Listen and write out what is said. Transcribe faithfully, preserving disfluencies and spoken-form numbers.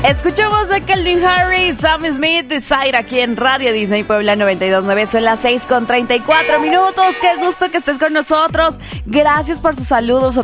Escuchamos a Calvin Harris, Sam Smith, Desire aquí en Radio Disney Puebla noventa y dos punto nueve. Son las seis con treinta y cuatro minutos. Qué gusto que estés con nosotros. Gracias por sus saludos,